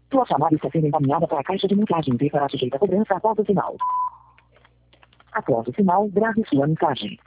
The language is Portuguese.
Sua chamada está sendo encaminhada para a caixa de mensagens e será sujeita a cobrança após o sinal. Após o sinal, grave sua mensagem.